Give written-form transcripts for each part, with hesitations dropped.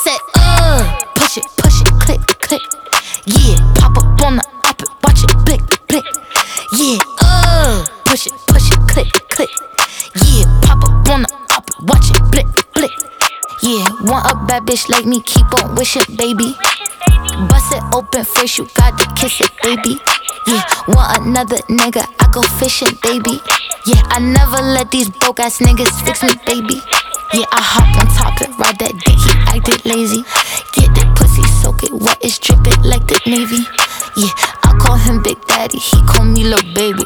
said, push it, click, click. Yeah, pop up on the op it, watch it, blick, blick. Yeah, push it, click, click. Yeah, pop up on the op it, watch it, blick, blick. Yeah, want a bad bitch like me, keep on wishing, baby. Bust it open first, you gotta kiss it, baby. Yeah, want another nigga, I go fishing, baby. Yeah, I never let these broke ass niggas fix me, baby. Yeah, I hop on top and ride that dick, he acted lazy. Get that pussy, soak it wet, it's dripping like the Navy. Yeah, I call him Big Daddy, he call me Lil Baby.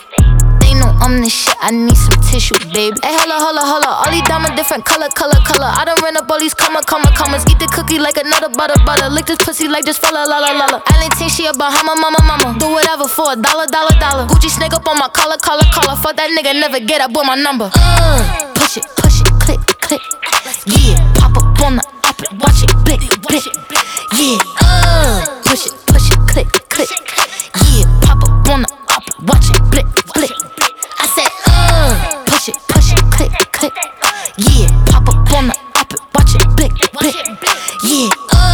They know I'm the shit, I need some tissue, baby. Hey, holla, all these diamonds different color. I done ran up all these commas. Eat the cookie like another butter. Lick this pussy like this fella, la. I didn't think she a Bahama, mama. Do whatever for $1. Gucci snake up on my collar. Fuck that nigga, never get up with my number. Push it, click, click. Yeah, pop up on the op it, watch it, blick, blick. Yeah, push it, click, click. Yeah, pop up on the op it, watch it, blick, blick. I said, push it, click, click. Yeah, pop up on the op it, watch it, blick, blick. Yeah,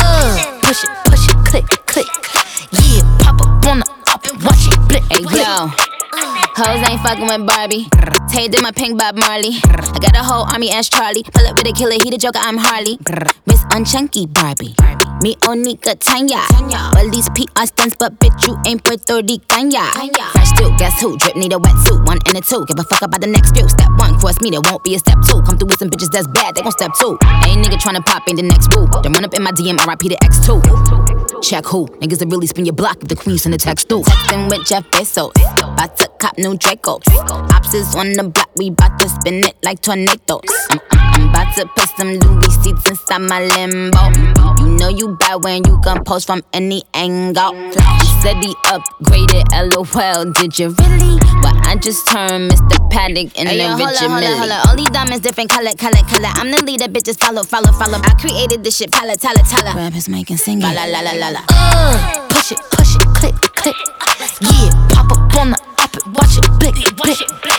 push it, click, click. Yeah, pop up on the op it, watch it, blick, blick. Hey, yo. Hoes ain't fucking with Barbie. Tay did my pink Bob Marley. I got a whole army as Charlie. Pull up with a killer, he the joker, I'm Harley. Miss Unchunky Barbie. Me Onika Tanya. Well, these PR stunts, but bitch, you ain't Puerto Rican, ya. Fresh too, guess who? Drip need a wetsuit, 1 and a 2. Give a fuck about the next few. Step 1, cross me, there won't be a step 2. Come through with some bitches that's bad, they gon' step 2. Ain't nigga tryna pop, ain't the next boo. Then run up in my DM, RIP to X2. Check who? Niggas that really spin your block if the queen send a text through. Textin' with Jeff Bezos. Bout to cop new Dracos. Ops is on the block, we bout to spin it like tornadoes. I'm bout to put some Louis seats inside my limbo. You know you bad when you can post from any angle. He said he upgraded, LOL, did you really? But I just turned Mr. Paddock in the Richard Mille. All these diamonds different color. I'm the leader, bitches follow. I created this shit, tala. Rappers making singing, la. Push it, click, click. Yeah, pop up on the op it, watch it, blick, blick.